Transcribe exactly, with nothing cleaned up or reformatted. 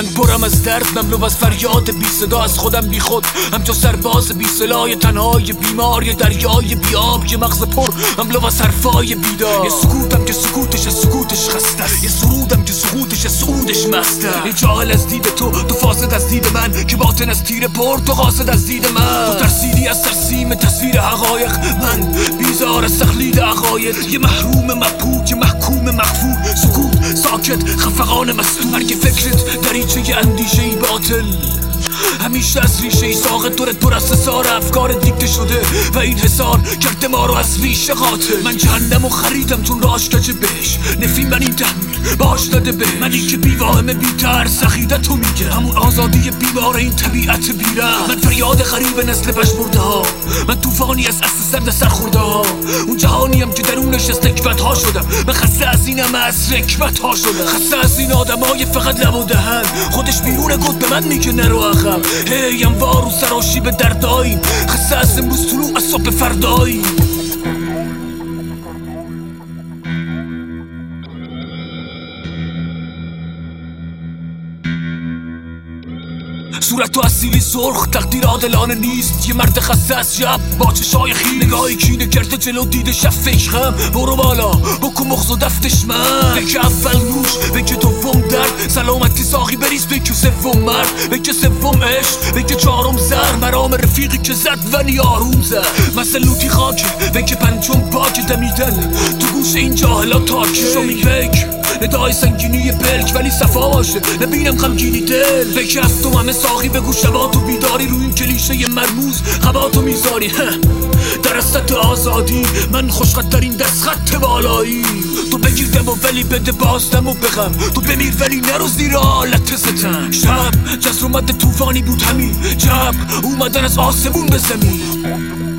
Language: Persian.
من برم از درد، مملو از فریاد بی صدا از خودم بی خود، همچون سرباز بی سلاح، تنهای بیمار، یه دریای بی آب، یه مغز پر مملو از حرفای بیدار. یه سکوتم که سکوتش سکوتش خسته است، یه سرودم که سکوتش سعودش مسته. یه جاهل از دید تو، تو فاسد از دید من، که باطن از تیر برد تو قاصد از دید من. تو ترسیدی از ترسیم تصویر حقایق، من بیزار از تقلید عقاید. یه محروم مبهوت، یه محکوم مخفور، سکوت ساکت خفقان مستور. مرگ فکرت دریچه اندیشه ای باطل، همیشه از ریشه ای ساقط دورت پر از حصار افکار دیکته شده و این حصار کرده ما رو از ریشه قاتل. من جهنم و خریدم چون راش کج بهش، نفی من این تحمیل باش داده به منی که بیواهمه بیتر سخیده تو میگه، همون آزادی بیمار این طبیعت بیره. من فریاد غریب نسل پشمرده ها، من توفانی از اصل سرد سرخورده ها، اون جهانیم که درونش از نکبت ها شدم. من خسته از اینم از رکبت ها شدم، خسته از این آدمای فقط لب و دهن، خودش بیرون گفت به من میگه نرو عقب. هی انوار و سراشی به درداییم، خسته از امروز طلوع از صبح فرداییم. صورت تو اصیلی سرخ، تقدیر عادلانه نیست. یه مرد خسته از شب با چشای خیل، نگاهی کینه کرده جلو دیده شب فکرم. برو بالا بکن مغز و دفتش من، بگه اول نوش، بگه دوم درد، سلامتی ساقی بریز، بگه سوم مرد، بگه سوم عشق، بگه چهارم زر، مرام رفیقی که زد ولی آروم زد. مسلوتی خاکه، بگه پنجم پاک دمیدن تو گوش این جاهلا تاکه. شمی بگ ندای سنگینی بلک ولی صفا باشه، نبینم غمگینی دل. بگه هفتم همه ساقی بگو شباتو بیداری، رو این کلیشه مرموز خباتو میذاری. در استت آزادی من خوشخطترین دست خط بالایی. تو بگیر دم و ولی بده باز دم و بغم، تو بمیر ولی نرو زیر آلت ستم. شب جزر اومد توفانی بود همین، جب اومدن از آسمون به زمین.